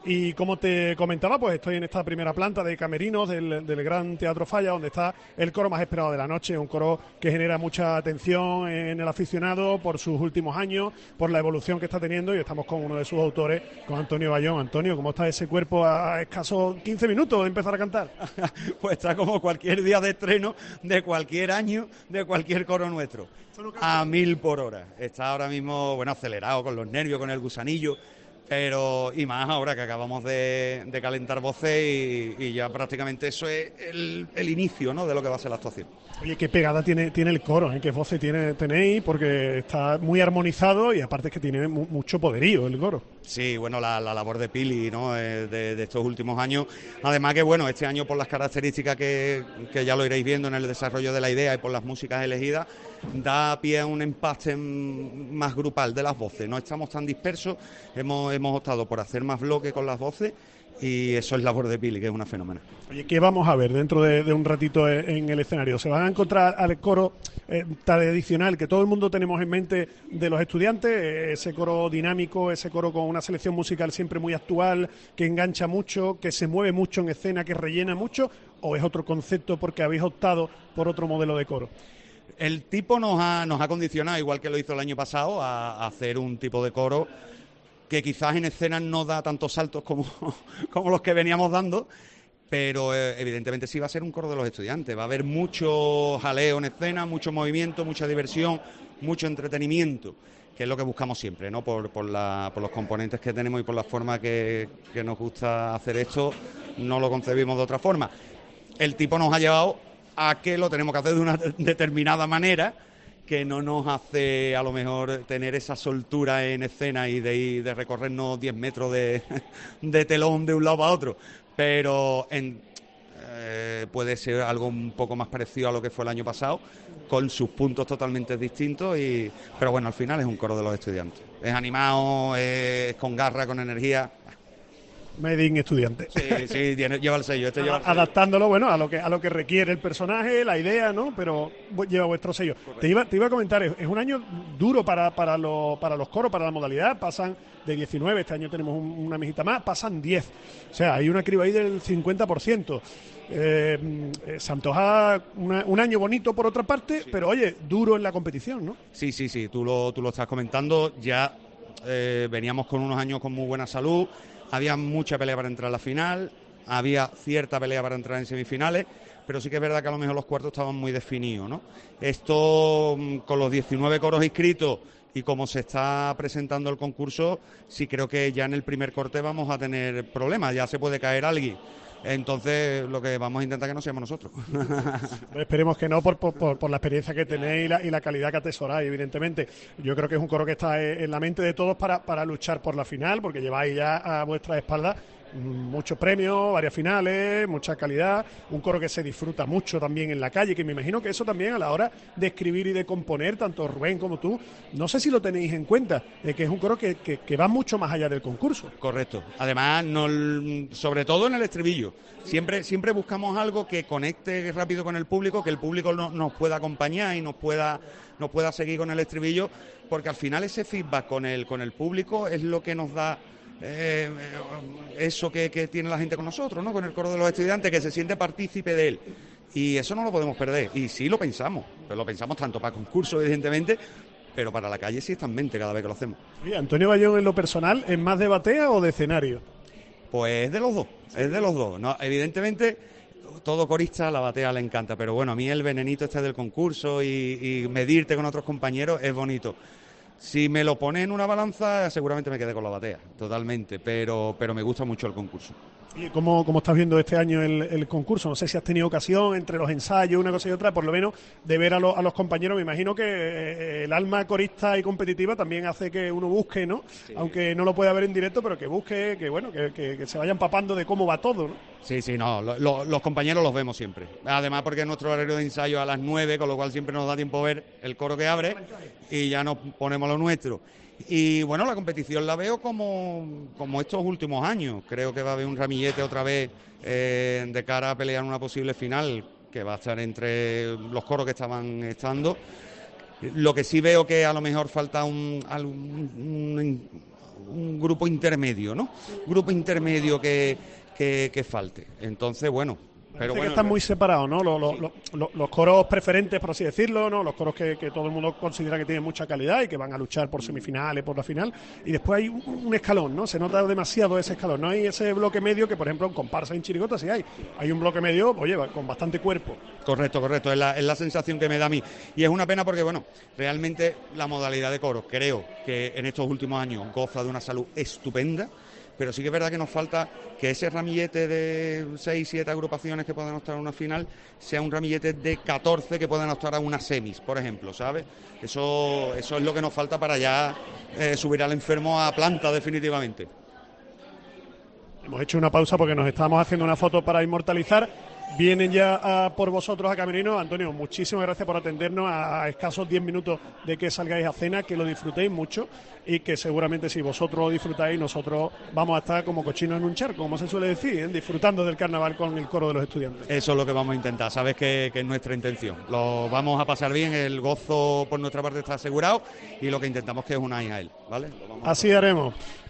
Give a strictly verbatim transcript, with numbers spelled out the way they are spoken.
Y como te comentaba, pues estoy en esta primera planta de camerinos del, del Gran Teatro Falla, donde está el coro más esperado de la noche, un coro que genera mucha atención en el aficionado por sus últimos años, por la evolución que está teniendo, y estamos con uno de sus autores, con Antonio Bayón. Antonio, ¿cómo está ese cuerpo a escasos quince minutos de empezar a cantar? Pues está como cualquier día de estreno de cualquier año, de cualquier coro nuestro, a mil por hora. Está ahora mismo, bueno, acelerado, con los nervios, con el gusanillo, pero y más ahora que acabamos de, de calentar voces y, y ya prácticamente eso es el, el inicio, ¿no?, de lo que va a ser la actuación. Oye, qué pegada tiene, tiene el coro, ¿eh? Qué voces tiene, tenéis, porque está muy armonizado y aparte es que tiene mu mucho poderío el coro. Sí, bueno, la, la labor de Pili, ¿no?, eh, de, de estos últimos años. Además que, bueno, este año por las características que, que ya lo iréis viendo en el desarrollo de la idea y por las músicas elegidas, da pie a un empaste más grupal de las voces. No estamos tan dispersos, hemos, hemos optado por hacer más bloque con las voces. Y eso es labor de Pili, que es una fenómena. Oye, ¿qué vamos a ver dentro de, de un ratito en el escenario? ¿Se van a encontrar al coro eh, tradicional que todo el mundo tenemos en mente de los estudiantes? Eh, ese coro dinámico, ese coro con una selección musical siempre muy actual, que engancha mucho, que se mueve mucho en escena, que rellena mucho, ¿o es otro concepto porque habéis optado por otro modelo de coro? El tipo nos ha, nos ha condicionado, igual que lo hizo el año pasado, a, a hacer un tipo de coro que quizás en escena no da tantos saltos como, como los que veníamos dando, pero eh, evidentemente sí va a ser un coro de los estudiantes. Va a haber mucho jaleo en escena, mucho movimiento, mucha diversión, mucho entretenimiento, que es lo que buscamos siempre, ¿no? Por, por, la, por los componentes que tenemos y por la forma que, que nos gusta hacer esto, no lo concebimos de otra forma. El tipo nos ha llevado a que lo tenemos que hacer de una determinada manera, que no nos hace a lo mejor tener esa soltura en escena y de, y de recorrernos diez metros de, de telón de un lado a otro, pero en, eh, puede ser algo un poco más parecido a lo que fue el año pasado, con sus puntos totalmente distintos, y pero bueno, al final es un coro de los estudiantes. Es animado, es con garra, con energía. Made in estudiante. Sí, sí, tiene, lleva el sello. Este lleva el sello. Adaptándolo, bueno, a lo que a lo que requiere el personaje, la idea, ¿no? Pero lleva vuestro sello. Te iba, te iba a comentar, es un año duro para, para, lo, para los coros, para la modalidad. Pasan de diecinueve, este año tenemos un, una mijita más, pasan diez. O sea, hay una criba ahí del cincuenta por ciento. Eh, se antoja una, un año bonito por otra parte, sí, pero oye, duro en la competición, ¿no? Sí, sí, sí, tú lo, tú lo estás comentando. Ya eh, veníamos con unos años con muy buena salud. Había mucha pelea para entrar a la final, había cierta pelea para entrar en semifinales, pero sí que es verdad que a lo mejor los cuartos estaban muy definidos, ¿no? Esto, con los diecinueve coros inscritos y como se está presentando el concurso, sí creo que ya en el primer corte vamos a tener problemas, ya se puede caer alguien. Entonces, lo que vamos a intentar que no seamos nosotros. Esperemos que no, por, por, por la experiencia que tenéis y la, y la calidad que atesoráis, evidentemente. Yo creo que es un coro que está en la mente de todos para, para luchar por la final, porque lleváis ya a vuestra espalda muchos premios, varias finales, mucha calidad, un coro que se disfruta mucho también en la calle, que me imagino que eso también a la hora de escribir y de componer, tanto Rubén como tú, no sé si lo tenéis en cuenta, eh, que es un coro que, que, que va mucho más allá del concurso. Correcto. Además, no, sobre todo en el estribillo, siempre, siempre buscamos algo que conecte rápido con el público, que el público no, nos pueda acompañar y nos pueda, nos pueda seguir con el estribillo, porque al final ese feedback con el, con el público es lo que nos da Eh, eso que, que tiene la gente con nosotros, ¿no? Con el coro de los estudiantes, que se siente partícipe de él, y eso no lo podemos perder, y sí lo pensamos, pero lo pensamos tanto para concurso evidentemente, pero para la calle sí está en mente cada vez que lo hacemos. Oye, Antonio Bayón, en lo personal, ¿es más de batea o de escenario? Pues es de los dos, ¿sí? Es de los dos, ¿no? Evidentemente todo corista la batea le encanta, pero bueno, a mí el venenito este del concurso y, y medirte con otros compañeros es bonito. Si me lo pone en una balanza, seguramente me quedé con la batea, totalmente, pero, pero me gusta mucho el concurso. ¿Y cómo, cómo estás viendo este año el, el concurso? No sé si has tenido ocasión, entre los ensayos, una cosa y otra, por lo menos, de ver a, lo, a los compañeros. Me imagino que eh, el alma corista y competitiva también hace que uno busque, ¿no? Sí. Aunque no lo pueda ver en directo, pero que busque, que bueno, que, que, que se vaya empapando de cómo va todo, ¿no? Sí, sí, no, lo, lo, los compañeros los vemos siempre. Además, porque nuestro horario de ensayo a las nueve, con lo cual siempre nos da tiempo ver el coro que abre y ya nos ponemos lo nuestro. Y bueno, la competición la veo como, como estos últimos años. Creo que va a haber un ramillete otra vez eh, de cara a pelear una posible final, que va a estar entre los coros que estaban estando. Lo que sí veo que a lo mejor falta un, un, un grupo intermedio, ¿no? Grupo intermedio que, que, que falte. Entonces, bueno... Pero Parece bueno, que están muy separados, ¿no? Los, los, los, los coros preferentes, por así decirlo, ¿no? Los coros que, que todo el mundo considera que tienen mucha calidad y que van a luchar por semifinales, por la final. Y después hay un, un escalón, ¿no? Se nota demasiado ese escalón. No hay ese bloque medio que, por ejemplo, en comparsa en chirigota sí hay. Hay un bloque medio, oye, con bastante cuerpo. Correcto, correcto. Es la, es la sensación que me da a mí. Y es una pena porque, bueno, realmente la modalidad de coros, creo que en estos últimos años goza de una salud estupenda. Pero sí que es verdad que nos falta que ese ramillete de seis, siete agrupaciones que puedan optar a una final sea un ramillete de catorce que puedan optar a una semis, por ejemplo, ¿sabes? Eso, eso es lo que nos falta para ya eh, subir al enfermo a planta definitivamente. Hemos hecho una pausa porque nos estamos haciendo una foto para inmortalizar. Vienen ya a por vosotros a Camerino. Antonio, muchísimas gracias por atendernos a, a escasos diez minutos de que salgáis a cena, que lo disfrutéis mucho y que seguramente si vosotros lo disfrutáis, nosotros vamos a estar como cochinos en un charco, como se suele decir, ¿eh? Disfrutando del carnaval con el coro de los estudiantes. Eso es lo que vamos a intentar, sabes que, que es nuestra intención. Lo vamos a pasar bien, el gozo por nuestra parte está asegurado y lo que intentamos que es unir a él, ¿vale? Así haremos.